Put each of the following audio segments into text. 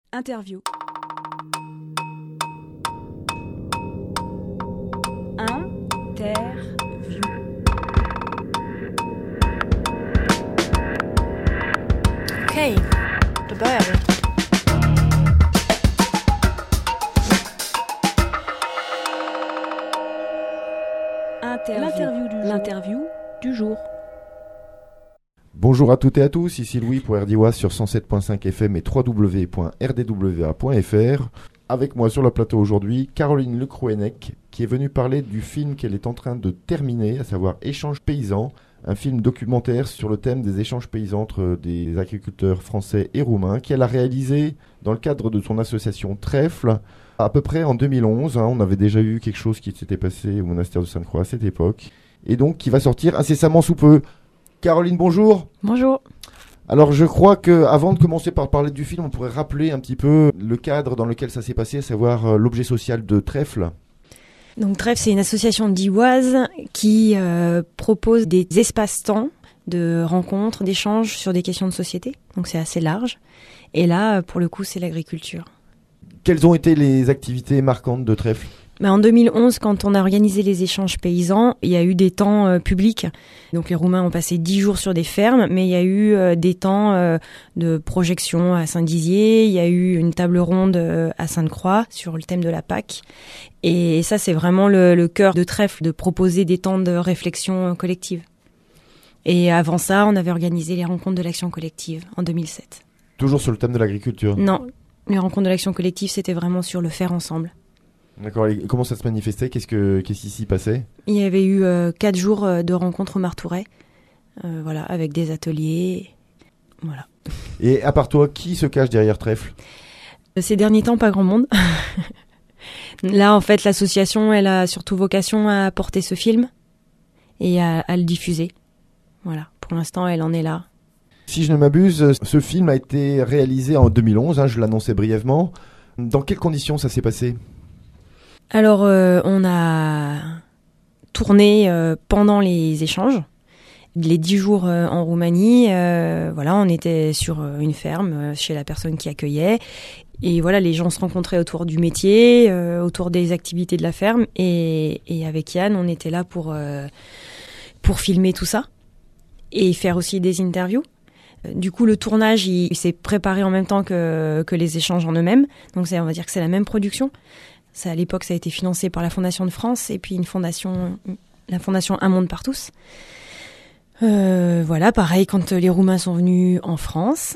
Interview. Interview. Okej, då börjar vi. L'interview du jour. Bonjour à toutes et à tous, ici Louis pour RDWA sur 107.5 FM et www.rdwa.fr. Avec moi sur le plateau aujourd'hui, Caroline Lecrouennec, qui est venue parler du film qu'elle est en train de terminer, à savoir Échanges paysans, un film documentaire sur le thème des échanges paysans entre des agriculteurs français et roumains, qu'elle a réalisé dans le cadre de son association Trèfle, à peu près en 2011. On avait déjà eu quelque chose qui s'était passé au monastère de Sainte-Croix à cette époque, et donc qui va sortir incessamment sous peu. Caroline, bonjour. Bonjour. Alors je crois qu'avant de commencer par parler du film, on pourrait rappeler un petit peu le cadre dans lequel ça s'est passé, à savoir l'objet social de Trèfle. Donc Trèfle, c'est une association dioise qui propose des espaces-temps de rencontres, d'échanges sur des questions de société. Donc c'est assez large. Et là, pour le coup, c'est l'agriculture. Quelles ont été les activités marquantes de Trèfle ? En 2011, quand on a organisé les échanges paysans, il y a eu des temps publics. Donc les Roumains ont passé 10 jours sur des fermes, mais il y a eu des temps de projection à Saint-Dizier, il y a eu une table ronde à Sainte-Croix sur le thème de la Pâque. Et ça, c'est vraiment le cœur de Trèfle, de proposer des temps de réflexion collective. Et avant ça, on avait organisé les rencontres de l'action collective en 2007. Toujours sur le thème de l'agriculture ? Non, les rencontres de l'action collective, c'était vraiment sur le faire ensemble. D'accord, et comment ça se manifestait ? Qu'est-ce qui s'y passait ? Il y avait eu 4 jours de rencontres au Martouret, avec des ateliers, voilà. Et à part toi, qui se cache derrière Trèfle ? Ces derniers temps, pas grand monde. Là, en fait, l'association, elle a surtout vocation à porter ce film et à le diffuser. Voilà, pour l'instant, elle en est là. Si je ne m'abuse, ce film a été réalisé en 2011, je l'annonçais brièvement. Dans quelles conditions ça s'est passé ? Alors, on a tourné pendant les échanges, les 10 jours en Roumanie. On était sur une ferme chez la personne qui accueillait. Et voilà, les gens se rencontraient autour du métier, autour des activités de la ferme. Et avec Yann, on était là pour filmer tout ça et faire aussi des interviews. Du coup, le tournage, il s'est préparé en même temps que les échanges en eux-mêmes. Donc, on va dire que c'est la même production. À l'époque, ça a été financé par la Fondation de France et puis la fondation Un Monde par tous. Pareil, quand les Roumains sont venus en France.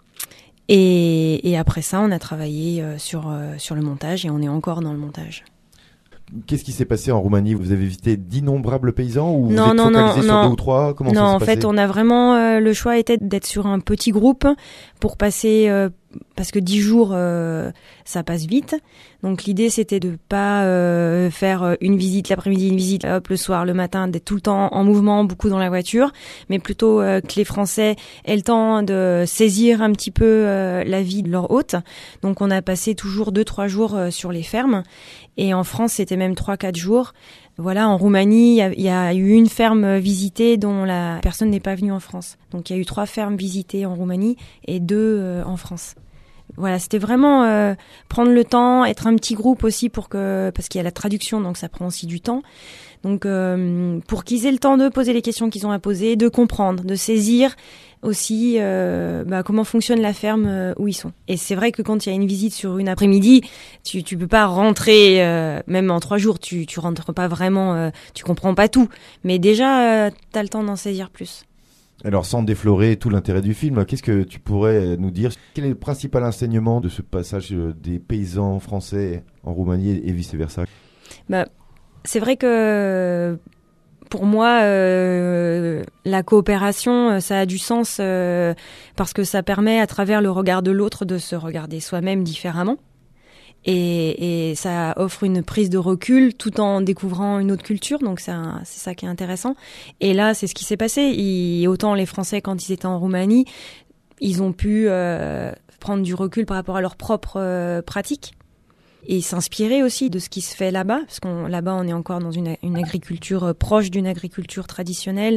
Et après ça, on a travaillé sur le montage et on est encore dans le montage. Qu'est-ce qui s'est passé en Roumanie ? Vous avez visité d'innombrables paysans ou non, vous êtes focalisé sur 2 ou 3 ? Comment ça s'est passé ? Non, en fait, on a vraiment le choix était d'être sur un petit groupe pour passer parce que 10 jours ça passe vite. Donc l'idée c'était de pas faire une visite l'après-midi, une visite le soir, le matin, d'être tout le temps en mouvement, beaucoup dans la voiture, mais plutôt que les Français aient le temps de saisir un petit peu la vie de leur hôte. Donc on a passé toujours 2-3 jours sur les fermes. Et en France, c'était même 3-4 jours. Voilà, en Roumanie, il y a eu une ferme visitée dont la personne n'est pas venue en France. Donc il y a eu 3 fermes visitées en Roumanie et 2 en France. Voilà, c'était vraiment prendre le temps, être un petit groupe aussi parce qu'il y a la traduction, donc ça prend aussi du temps. Donc pour qu'ils aient le temps de poser les questions qu'ils ont à poser, de comprendre, de saisir aussi comment fonctionne la ferme où ils sont. Et c'est vrai que quand il y a une visite sur une après-midi, tu peux pas rentrer, même en 3 jours, tu rentres pas vraiment, tu comprends pas tout. Mais déjà, t'as le temps d'en saisir plus. Alors, sans déflorer tout l'intérêt du film, qu'est-ce que tu pourrais nous dire ? Quel est le principal enseignement de ce passage des paysans français en Roumanie et vice-versa ? C'est vrai que pour moi, la coopération, ça a du sens parce que ça permet, à travers le regard de l'autre, de se regarder soi-même différemment. Et ça offre une prise de recul tout en découvrant une autre culture, donc c'est ça qui est intéressant. Et là, c'est ce qui s'est passé. Autant les Français, quand ils étaient en Roumanie, ils ont pu prendre du recul par rapport à leurs propres pratiques et s'inspirer aussi de ce qui se fait là-bas, parce là-bas, on est encore dans une agriculture proche d'une agriculture traditionnelle,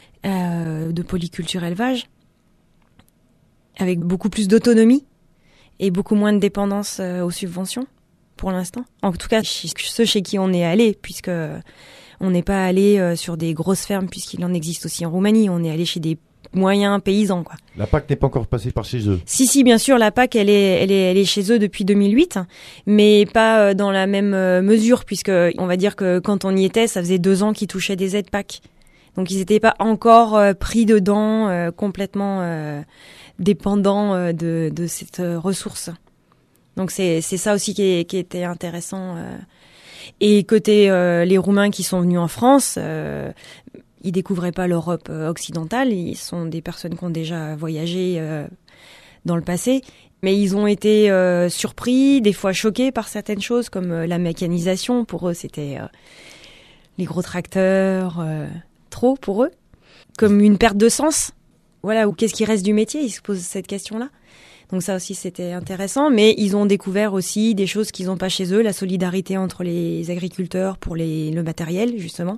de polyculture élevage, avec beaucoup plus d'autonomie. et beaucoup moins de dépendance aux subventions pour l'instant. En tout cas, ceux chez qui on est allé, puisque on n'est pas allé sur des grosses fermes, puisqu'il en existe aussi en Roumanie. On est allé chez des moyens paysans, quoi. La PAC n'est pas encore passée par chez eux. Si, bien sûr, la PAC, elle est chez eux depuis 2008, mais pas dans la même mesure, puisque on va dire que quand on y était, ça faisait 2 ans qu'ils touchaient des aides PAC. Donc ils n'étaient pas encore pris dedans, complètement dépendants de cette ressource. Donc c'est ça aussi qui était intéressant. Et côté les Roumains qui sont venus en France, ils découvraient pas l'Europe occidentale. Ils sont des personnes qui ont déjà voyagé dans le passé, mais ils ont été surpris, des fois choqués par certaines choses, comme la mécanisation. Pour eux, c'était les gros tracteurs, trop pour eux, comme une perte de sens. Voilà, ou qu'est-ce qui reste du métier? Ils se posent cette question-là. Donc ça aussi, c'était intéressant. Mais ils ont découvert aussi des choses qu'ils n'ont pas chez eux, la solidarité entre les agriculteurs pour le matériel, justement,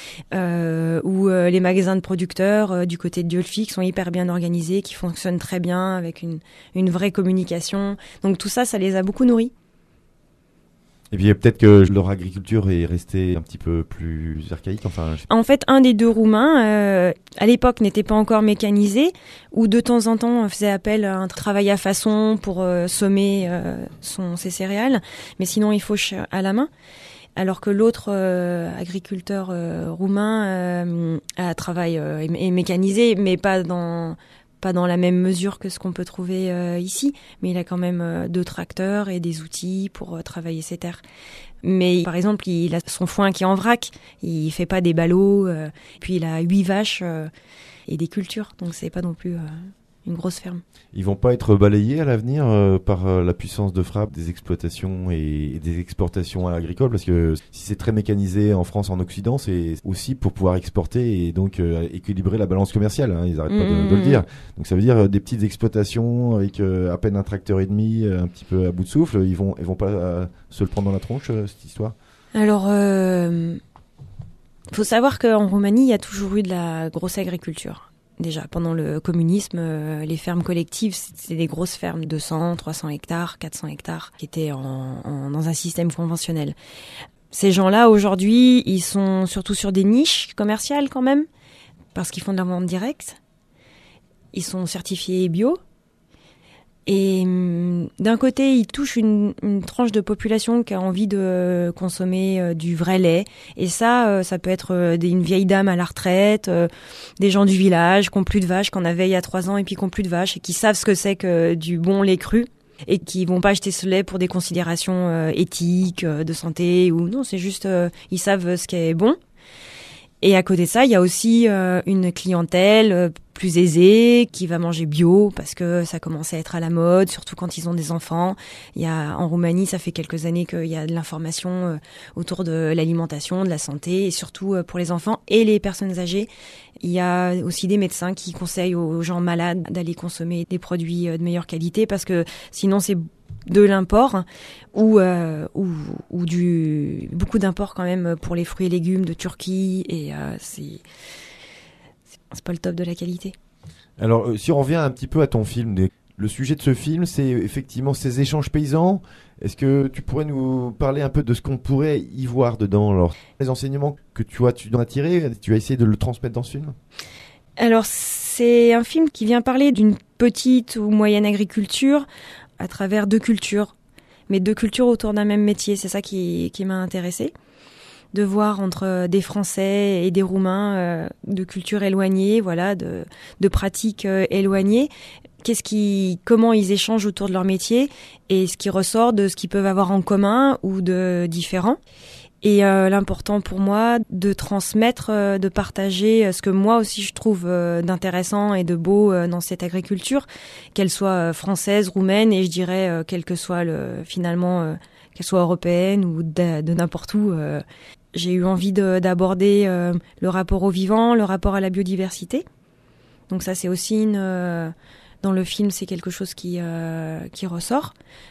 ou les magasins de producteurs du côté de Diolfi qui sont hyper bien organisés, qui fonctionnent très bien, avec une vraie communication. Donc tout ça, ça les a beaucoup nourris. Et puis peut-être que leur agriculture est restée un petit peu plus archaïque. En fait, un des 2 Roumains, à l'époque, n'était pas encore mécanisé, ou de temps en temps faisait appel à un travail à façon pour semer ses céréales, mais sinon il fauche à la main. Alors que l'autre agriculteur roumain est mécanisé, mais pas dans la même mesure que ce qu'on peut trouver ici, mais il a quand même 2 tracteurs et des outils pour travailler ses terres. Mais par exemple, il a son foin qui est en vrac, il fait pas des ballots, puis il a 8 vaches et des cultures, donc c'est pas non plus une grosse ferme. Ils vont pas être balayés à l'avenir par la puissance de frappe des exploitations et des exportations agricoles, parce que si c'est très mécanisé en France, en Occident, c'est aussi pour pouvoir exporter et donc équilibrer la balance commerciale, hein, ils arrêtent pas de le dire. Donc ça veut dire des petites exploitations avec à peine un tracteur et demi, un petit peu à bout de souffle, ils vont pas se le prendre dans la tronche, cette histoire. Alors, faut savoir qu'en Roumanie, il y a toujours eu de la grosse agriculture. Déjà, pendant le communisme, les fermes collectives, c'était des grosses fermes, 200, 300 hectares, 400 hectares, qui étaient dans un système conventionnel. Ces gens-là, aujourd'hui, ils sont surtout sur des niches commerciales quand même, parce qu'ils font de la vente directe. Ils sont certifiés bio. Et d'un côté, ils touchent une tranche de population qui a envie de consommer du vrai lait. Et ça peut être une vieille dame à la retraite, des gens du village qui ont plus de vaches, qu'on avait il y a 3 ans et puis qui ont plus de vaches et qui savent ce que c'est que du bon lait cru et qui vont pas acheter ce lait pour des considérations éthiques, de santé ou non, c'est juste ils savent ce qui est bon. Et à côté de ça, il y a aussi une clientèle plus aisée qui va manger bio parce que ça commence à être à la mode, surtout quand ils ont des enfants. En Roumanie, ça fait quelques années qu'il y a de l'information autour de l'alimentation, de la santé et surtout pour les enfants et les personnes âgées. Il y a aussi des médecins qui conseillent aux gens malades d'aller consommer des produits de meilleure qualité parce que sinon c'est de l'import ou beaucoup d'import quand même pour les fruits et légumes de Turquie et c'est pas le top de la qualité. Alors si on revient un petit peu à ton film, le sujet de ce film c'est effectivement ces échanges paysans. Est-ce que tu pourrais nous parler un peu de ce qu'on pourrait y voir dedans? Alors les enseignements que tu en as tirés, tu as essayé de le transmettre dans ce film? Alors c'est un film qui vient parler d'une petite ou moyenne agriculture à travers 2 cultures, mais 2 cultures autour d'un même métier. C'est ça qui m'a intéressée, de voir entre des Français et des Roumains de cultures éloignées, voilà, de pratiques éloignées. Comment ils échangent autour de leur métier et ce qui ressort de ce qu'ils peuvent avoir en commun ou de différent. Et l'important pour moi de transmettre, de partager ce que moi aussi je trouve d'intéressant et de beau dans cette agriculture, qu'elle soit française, roumaine et je dirais quelle que soit qu'elle soit européenne ou de n'importe où. J'ai eu envie d'aborder le rapport au vivant, le rapport à la biodiversité. Donc ça c'est aussi dans le film c'est quelque chose qui ressort.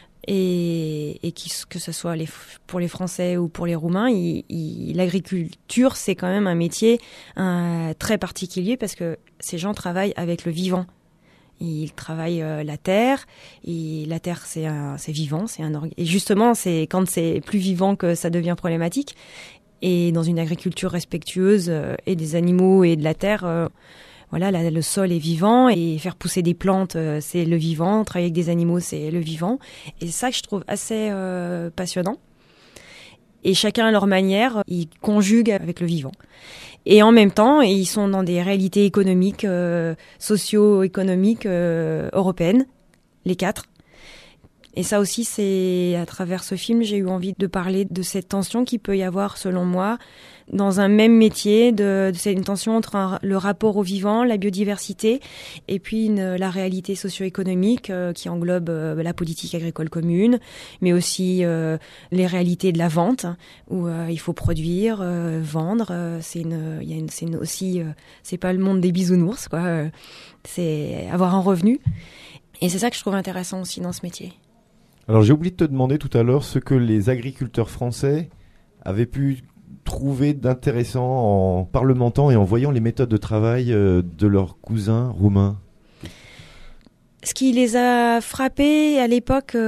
Et que ce soit pour les Français ou pour les Roumains, l'agriculture, c'est quand même un métier très particulier parce que ces gens travaillent avec le vivant. Ils travaillent la terre, et la terre c'est vivant, et justement c'est quand c'est plus vivant que ça devient problématique. Et dans une agriculture respectueuse et des animaux et de la terre, le sol est vivant, et faire pousser des plantes c'est le vivant, travailler avec des animaux c'est le vivant. Et c'est ça que je trouve assez passionnant. Et chacun à leur manière, ils conjuguent avec le vivant. Et en même temps, ils sont dans des réalités économiques, socio-économiques européennes, les 4. Et ça aussi, c'est à travers ce film, j'ai eu envie de parler de cette tension qu'il peut y avoir, selon moi, dans un même métier. C'est une tension entre le rapport au vivant, la biodiversité, et puis la réalité socio-économique qui englobe la politique agricole commune, mais aussi les réalités de la vente, où il faut produire, vendre. C'est pas le monde des bisounours, quoi. C'est avoir un revenu. Et c'est ça que je trouve intéressant aussi dans ce métier. Alors j'ai oublié de te demander tout à l'heure ce que les agriculteurs français avaient pu trouver d'intéressant en parlementant et en voyant les méthodes de travail de leurs cousins roumains. Ce qui les a frappés à l'époque,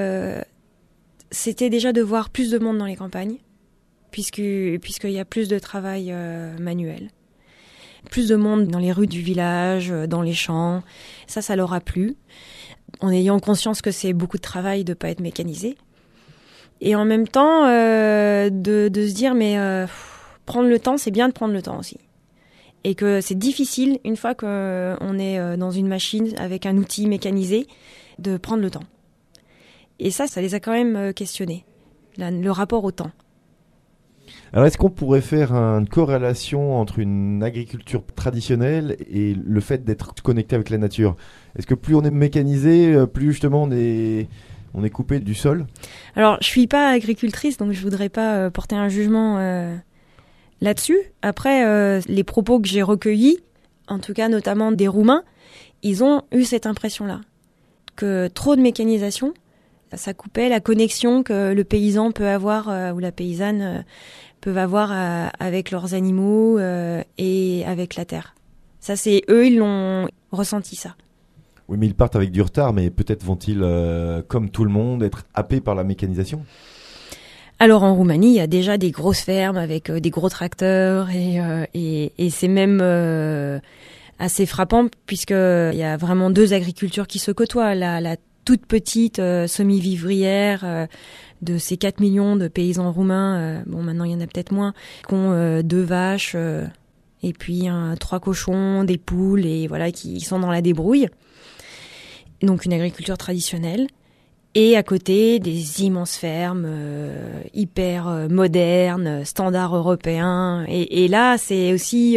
c'était déjà de voir plus de monde dans les campagnes, puisqu'il y a plus de travail manuel. Plus de monde dans les rues du village, dans les champs. Ça leur a plu. En ayant conscience que c'est beaucoup de travail de pas être mécanisé. Et en même temps, de se dire, prendre le temps, c'est bien de prendre le temps aussi. Et que c'est difficile, une fois qu'on est dans une machine avec un outil mécanisé, de prendre le temps. Et ça les a quand même questionnés, le rapport au temps. Alors est-ce qu'on pourrait faire une corrélation entre une agriculture traditionnelle et le fait d'être connecté avec la nature ? Est-ce que plus on est mécanisé, plus justement on est coupé du sol ? Alors je suis pas agricultrice, donc je voudrais pas porter un jugement là-dessus. Après, les propos que j'ai recueillis, en tout cas notamment des Roumains, ils ont eu cette impression-là, que trop de mécanisation, ça coupait la connexion que le paysan peut avoir ou la paysanne peuvent avoir avec leurs animaux et avec la terre. Ça, c'est eux, ils l'ont ressenti, ça. Oui, mais ils partent avec du retard, mais peut-être vont-ils, comme tout le monde, être happés par la mécanisation ? Alors en Roumanie, il y a déjà des grosses fermes avec des gros tracteurs et c'est même assez frappant puisqu'il y a vraiment 2 agricultures qui se côtoient. La toute petite semi-vivrière de ces 4 millions de paysans roumains, maintenant il y en a peut-être moins, qui ont 2 vaches et puis 3 cochons, des poules et voilà, qui sont dans la débrouille. Donc une agriculture traditionnelle. Et à côté, des immenses fermes hyper modernes, standards européens. Et là, c'est aussi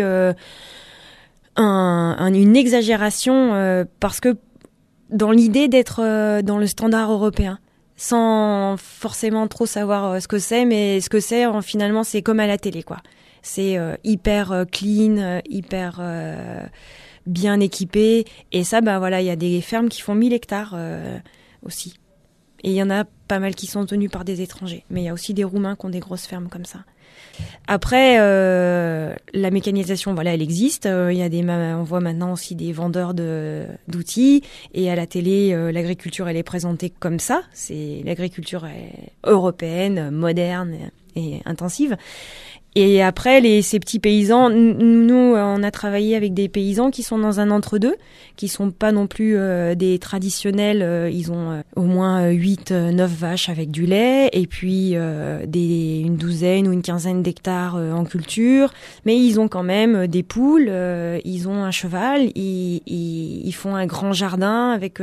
une exagération parce que dans l'idée d'être dans le standard européen, sans forcément trop savoir ce que c'est, mais ce que c'est, finalement, c'est comme à la télé, quoi. C'est hyper clean, hyper bien équipé. Et ça, il y a des fermes qui font 1000 hectares aussi. Et il y en a pas mal qui sont tenus par des étrangers. Mais il y a aussi des Roumains qui ont des grosses fermes comme ça. Après, la mécanisation, elle existe. On voit maintenant aussi des vendeurs d'outils. Et à la télé, l'agriculture, elle est présentée comme ça. L'agriculture européenne, moderne et intensive. Et après, ces petits paysans, nous, on a travaillé avec des paysans qui sont dans un entre-deux, qui sont pas non plus des traditionnels. Ils ont au moins 8-9 vaches avec du lait, et puis une douzaine ou une quinzaine d'hectares en culture. Mais ils ont quand même des poules, ils ont un cheval, ils font un grand jardin avec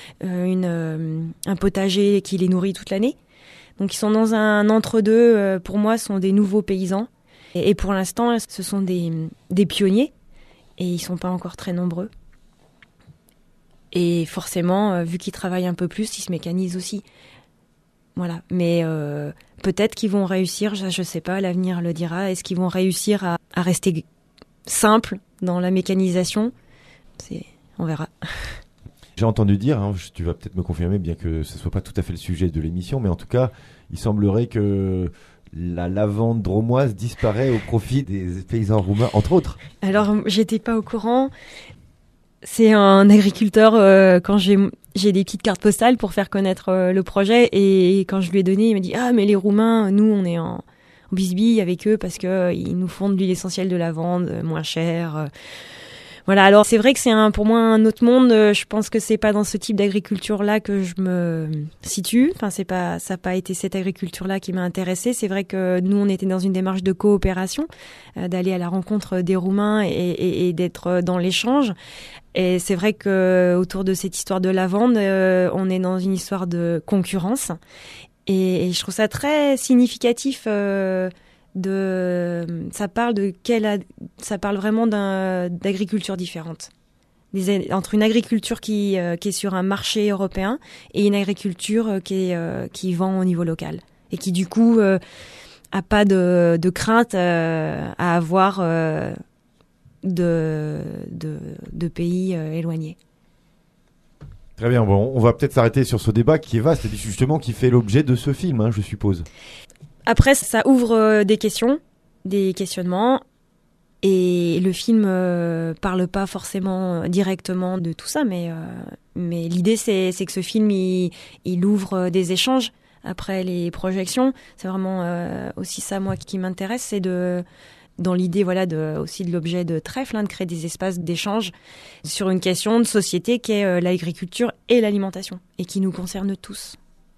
un potager qui les nourrit toute l'année. Donc ils sont dans un entre-deux, pour moi, sont des nouveaux paysans. Et pour l'instant, ce sont des pionniers, et ils sont pas encore très nombreux. Et forcément, vu qu'ils travaillent un peu plus, ils se mécanisent aussi. Voilà. Mais peut-être qu'ils vont réussir, je sais pas, l'avenir le dira. Est-ce qu'ils vont réussir à rester simples dans la mécanisation ? On verra. J'ai entendu dire, tu vas peut-être me confirmer, bien que ce soit pas tout à fait le sujet de l'émission, mais en tout cas, il semblerait que la lavande dromoise disparaît au profit des paysans roumains, entre autres. Alors, j'étais pas au courant. C'est un agriculteur, quand j'ai des petites cartes postales pour faire connaître le projet, et quand je lui ai donné, il m'a dit « Ah, mais les Roumains, nous, on est en bisbille avec eux parce que ils nous font de l'huile essentielle de lavande moins chère. » Voilà, alors c'est vrai que c'est pour moi un autre monde. Je pense que c'est pas dans ce type d'agriculture-là que je me situe. Enfin, ça n'a pas été cette agriculture-là qui m'a intéressée. C'est vrai que nous, on était dans une démarche de coopération, d'aller à la rencontre des Roumains et d'être dans l'échange. Et c'est vrai que autour de cette histoire de lavande, on est dans une histoire de concurrence. Et je trouve ça très significatif. Ça parle vraiment d'agriculture différente. Entre une agriculture qui est sur un marché européen et une agriculture qui vend au niveau local. Et qui, du coup, a pas de crainte à avoir de pays éloignés. Très bien, bon, on va peut-être s'arrêter sur ce débat qui est vaste et justement qui fait l'objet de ce film, je suppose. Après, ça ouvre des questions, des questionnements, et le film parle pas forcément directement de tout ça, mais l'idée c'est que ce film il ouvre des échanges après les projections. C'est vraiment aussi ça moi qui m'intéresse, c'est dans l'idée aussi de l'objet de Trèfle, de créer des espaces d'échange sur une question de société qui est l'agriculture et l'alimentation, et qui nous concerne tous.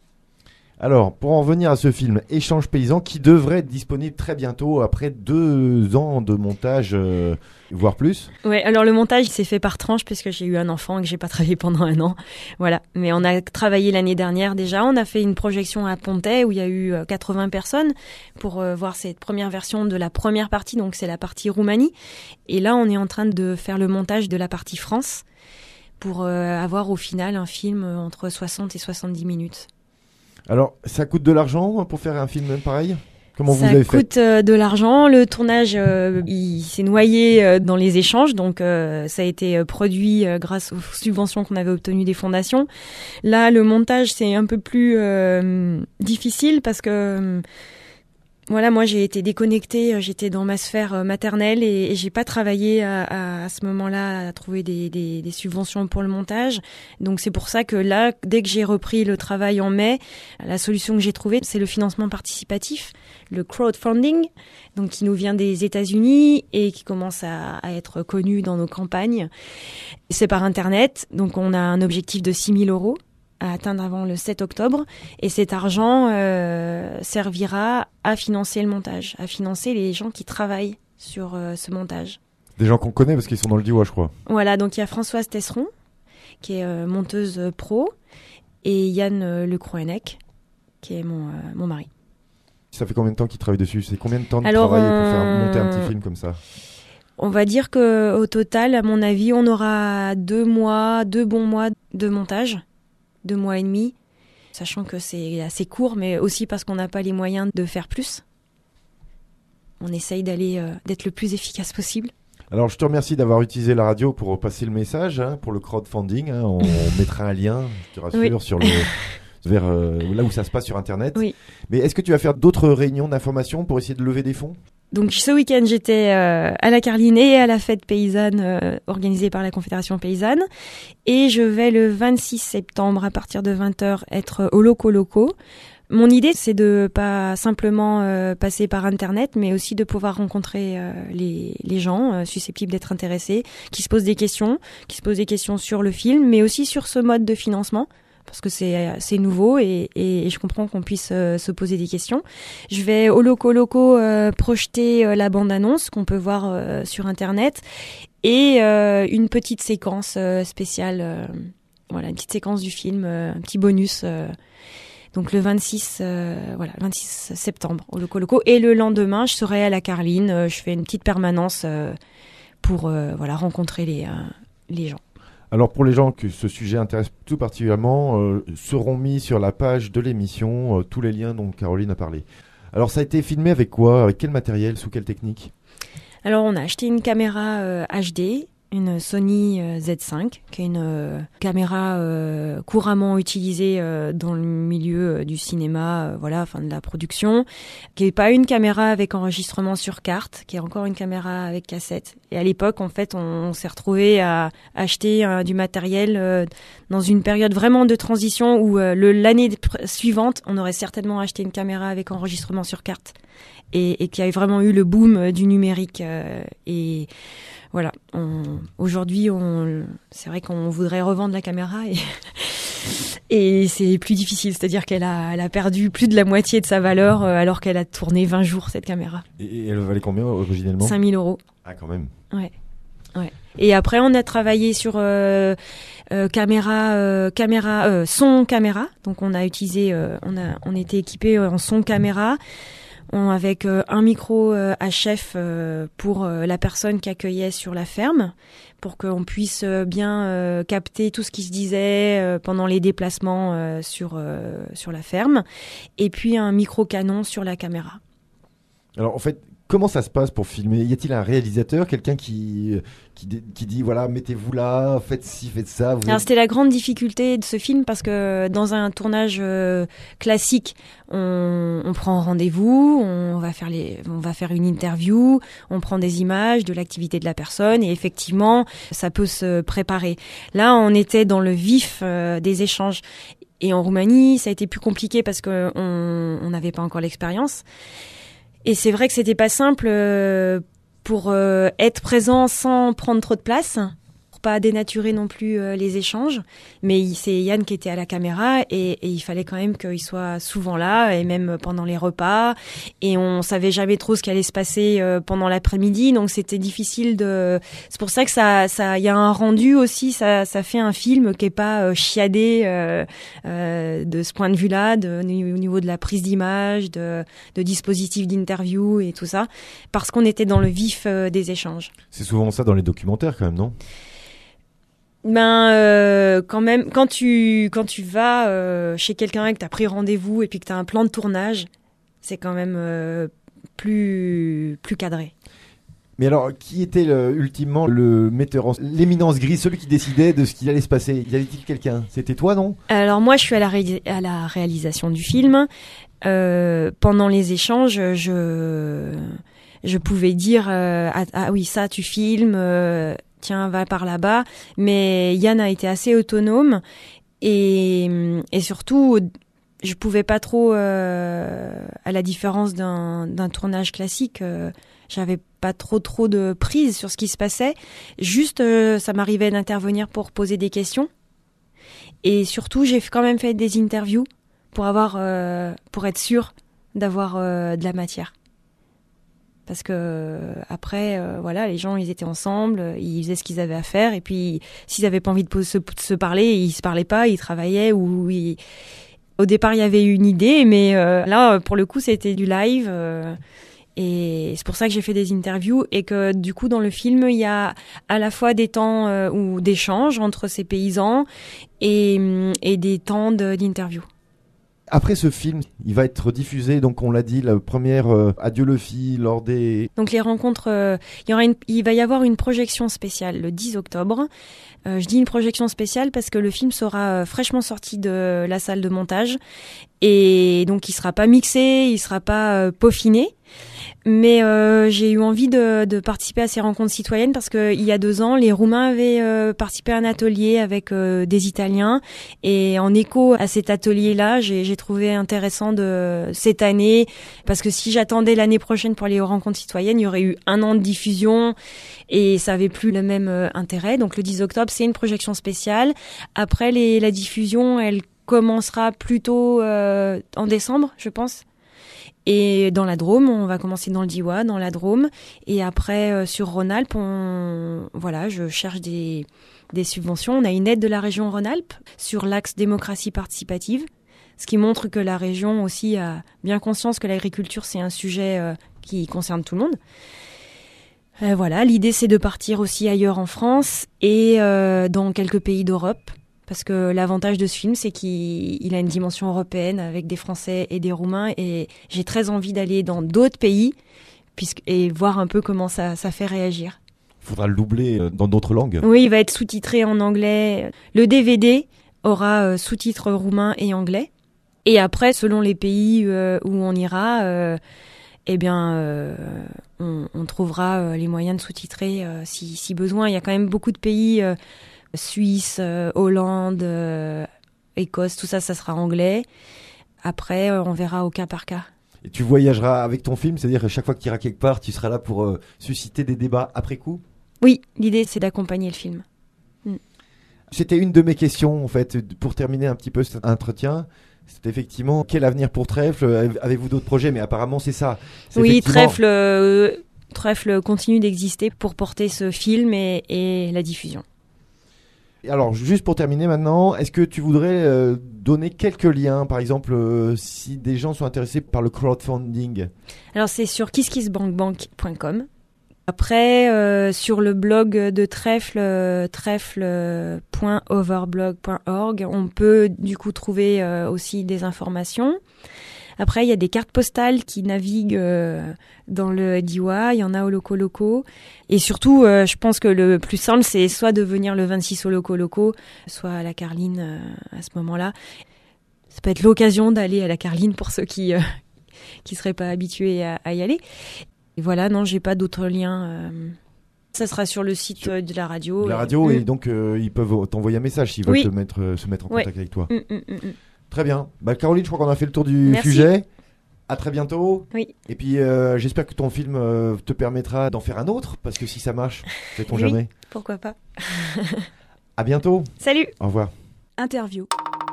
Alors, pour en revenir à ce film Échange paysan, qui devrait être disponible très bientôt, après 2 ans de montage, voire plus. Ouais, alors le montage s'est fait par tranche, puisque j'ai eu un enfant et que j'ai pas travaillé pendant 1 an. Voilà. Mais on a travaillé l'année dernière déjà. On a fait une projection à Pontet où il y a eu 80 personnes pour voir cette première version de la première partie, donc c'est la partie Roumanie. Et là, on est en train de faire le montage de la partie France pour avoir au final un film entre 60 et 70 minutes. Alors, ça coûte de l'argent pour faire un film pareil ? Comment vous avez fait ? Ça coûte de l'argent. Le tournage, il s'est noyé dans les échanges. Donc, ça a été produit grâce aux subventions qu'on avait obtenues des fondations. Là, le montage, c'est un peu plus difficile parce que... Voilà, moi j'ai été déconnectée, j'étais dans ma sphère maternelle et j'ai pas travaillé à ce moment-là à trouver des subventions pour le montage. Donc c'est pour ça que là, dès que j'ai repris le travail en mai, la solution que j'ai trouvée, c'est le financement participatif, le crowdfunding, donc qui nous vient des États-Unis et qui commence à être connu dans nos campagnes. C'est par Internet, donc on a un objectif de 6 000 € à atteindre avant le 7 octobre. Et cet argent servira à financer le montage, à financer les gens qui travaillent sur ce montage. Des gens qu'on connaît parce qu'ils sont dans le Diois, je crois. Voilà, donc il y a Françoise Tesseron, qui est monteuse pro, et Yann Lecrouenec, qui est mon mari. Ça fait combien de temps qu'ils travaillent dessus ? C'est combien de temps de travail pour faire monter un petit film comme ça ? On va dire qu'au total, à mon avis, on aura 2 bons mois de montage. 2 mois et demi, sachant que c'est assez court, mais aussi parce qu'on n'a pas les moyens de faire plus. On essaye d'être le plus efficace possible. Alors, je te remercie d'avoir utilisé la radio pour passer le message, pour le crowdfunding. On mettra un lien, je te rassure, sur vers là où ça se passe sur Internet. Oui. Mais est-ce que tu vas faire d'autres réunions d'information pour essayer de lever des fonds ? Donc ce week-end, j'étais à la Carline et à la fête paysanne organisée par la Confédération paysanne. Et je vais le 26 septembre à partir de 20h être au Loco. Mon idée, c'est de pas simplement passer par Internet, mais aussi de pouvoir rencontrer les gens susceptibles d'être intéressés, qui se posent des questions sur le film, mais aussi sur ce mode de financement. Parce que c'est nouveau et je comprends qu'on puisse se poser des questions. Je vais au Loco projeter la bande-annonce qu'on peut voir sur Internet et une petite séquence spéciale, une petite séquence du film, un petit bonus. Donc le 26 septembre au Loco. Et le lendemain, je serai à la Carline. Je fais une petite permanence pour rencontrer les gens. Alors pour les gens que ce sujet intéresse tout particulièrement, seront mis sur la page de l'émission tous les liens dont Caroline a parlé. Alors ça a été filmé avec quoi ? Avec quel matériel ? Sous quelle technique ? Alors on a acheté une caméra HD une Sony Z5, qui est une caméra couramment utilisée dans le milieu du cinéma, de la production, qui est pas une caméra avec enregistrement sur carte, qui est encore une caméra avec cassette. Et à l'époque, en fait, on s'est retrouvé à acheter du matériel dans une période vraiment de transition où l'année suivante, on aurait certainement acheté une caméra avec enregistrement sur carte et qui a vraiment eu le boom du numérique et voilà, aujourd'hui, c'est vrai qu'on voudrait revendre la caméra et c'est plus difficile. C'est-à-dire qu'elle a perdu plus de la moitié de sa valeur alors qu'elle a tourné 20 jours, cette caméra. Et elle valait combien originellement ? 5 000 €. Ah, quand même. Ouais. Et après, on a travaillé sur son caméra. Donc, on a utilisé, on était équipé en son caméra. Avec un micro HF pour la personne qui accueillait sur la ferme, pour qu'on puisse bien capter tout ce qui se disait pendant les déplacements sur la ferme, et puis un micro canon sur la caméra. Alors en fait, comment ça se passe pour filmer ? Y a-t-il un réalisateur, quelqu'un qui dit voilà, mettez-vous là, faites ci, faites ça. Alors c'était la grande difficulté de ce film parce que dans un tournage classique, on prend rendez-vous, on va faire une interview, on prend des images de l'activité de la personne et effectivement, ça peut se préparer. Là, on était dans le vif des échanges. Et en Roumanie, ça a été plus compliqué parce que on n'avait pas encore l'expérience. Et c'est vrai que c'était pas simple pour être présent sans prendre trop de place, pour pas dénaturer non plus les échanges. Mais c'est Yann qui était à la caméra et il fallait quand même qu'il soit souvent là et même pendant les repas. Et on savait jamais trop ce qui allait se passer pendant l'après-midi, donc c'était difficile de. C'est pour ça que ça, il y a un rendu aussi. Ça fait un film qui est pas chiadé de ce point de vue-là, au niveau de la prise d'image, de dispositifs d'interview et tout ça, parce qu'on était dans le vif des échanges. C'est souvent ça dans les documentaires, quand même, non ? Quand même, quand tu vas chez quelqu'un et que t'as pris rendez-vous et puis que t'as un plan de tournage, c'est quand même plus cadré. Mais alors, qui était ultimement le metteur en scène, l'éminence grise, celui qui décidait de ce qu'il allait se passer ? Y avait-il quelqu'un ? C'était toi, non ? Alors moi, je suis à la réalisation du film. Pendant les échanges, je pouvais dire ah oui, ça tu filmes. Tiens, va par là-bas. Mais Yann a été assez autonome et surtout, je pouvais pas trop, à la différence d'un tournage classique, j'avais pas trop de prise sur ce qui se passait. Juste, ça m'arrivait d'intervenir pour poser des questions. Et surtout, j'ai quand même fait des interviews pour être sûr d'avoir de la matière. Parce que après, les gens, ils étaient ensemble, ils faisaient ce qu'ils avaient à faire, et puis s'ils avaient pas envie de se parler, ils se parlaient pas, ils travaillaient Au départ, il y avait une idée, mais là, pour le coup, c'était du live, et c'est pour ça que j'ai fait des interviews, et que du coup, dans le film, il y a à la fois des temps ou d'échanges entre ces paysans et des temps d'interview. Après ce film, il va être diffusé, donc on l'a dit, la première Adieu le Fi lors des... Donc les rencontres, il va y avoir une projection spéciale le 10 octobre. Je dis une projection spéciale parce que le film sera fraîchement sorti de la salle de montage et donc il sera pas mixé, il sera pas peaufiné. Mais j'ai eu envie de participer à ces rencontres citoyennes parce que il y a 2 ans, les Roumains avaient participé à un atelier avec des Italiens, et en écho à cet atelier-là, j'ai trouvé intéressant cette année, parce que si j'attendais l'année prochaine pour aller aux rencontres citoyennes, il y aurait eu 1 an de diffusion et ça avait plus le même intérêt. Donc le 10 octobre, c'est une projection spéciale. Après, la diffusion, elle commencera plutôt en décembre, je pense. Et dans la Drôme, on va commencer dans le Diois, dans la Drôme, et après sur Rhône-Alpes, je cherche des subventions. On a une aide de la région Rhône-Alpes sur l'axe démocratie participative, ce qui montre que la région aussi a bien conscience que l'agriculture c'est un sujet qui concerne tout le monde. L'idée c'est de partir aussi ailleurs en France et dans quelques pays d'Europe. Parce que l'avantage de ce film, c'est qu'il a une dimension européenne avec des Français et des Roumains. Et j'ai très envie d'aller dans d'autres pays et voir un peu comment ça fait réagir. faudra le doubler dans d'autres langues. Oui, il va être sous-titré en anglais. Le DVD aura sous-titres roumain et anglais. Et après, selon les pays où on ira, on trouvera les moyens de sous-titrer si besoin. Il y a quand même beaucoup de pays, Suisse, Hollande, Écosse, tout ça sera anglais. Après, on verra au cas par cas. Et tu voyageras avec ton film, c'est-à-dire que chaque fois que tu iras quelque part, tu seras là pour susciter des débats après coup ? Oui, l'idée c'est d'accompagner le film. C'était une de mes questions, en fait, pour terminer un petit peu cet entretien. C'est effectivement, quel avenir pour Trèfle ? Avez-vous d'autres projets ? Mais apparemment, c'est ça. Oui, effectivement... Trèfle continue d'exister pour porter ce film et la diffusion. Alors, juste pour terminer maintenant, est-ce que tu voudrais donner quelques liens, par exemple, si des gens sont intéressés par le crowdfunding ? Alors, c'est sur kisskissbankbank.com. Après, sur le blog de Trèfle, trèfle.overblog.org, on peut du coup trouver aussi des informations. Après, il y a des cartes postales qui naviguent dans le DIWA, il y en a aux locaux. Et surtout, je pense que le plus simple, c'est soit de venir le 26 aux locaux, soit à la Carline à ce moment-là. Ça peut être l'occasion d'aller à la Carline pour ceux qui seraient pas habitués à y aller. Et voilà, non, j'ai pas d'autres liens. Ça sera sur le site de la radio. La radio, et donc ils peuvent t'envoyer un message s'ils veulent se mettre en contact avec toi. Très bien. Caroline, je crois qu'on a fait le tour du sujet. À très bientôt. Oui. Et puis j'espère que ton film te permettra d'en faire un autre, parce que si ça marche, sait-on jamais. Pourquoi pas. À bientôt. Salut. Au revoir. Interview.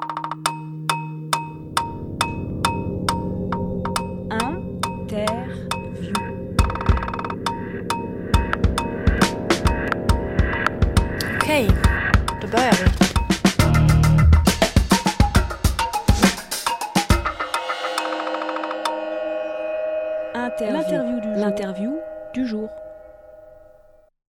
Okej, då börjar vi. L'interview du jour.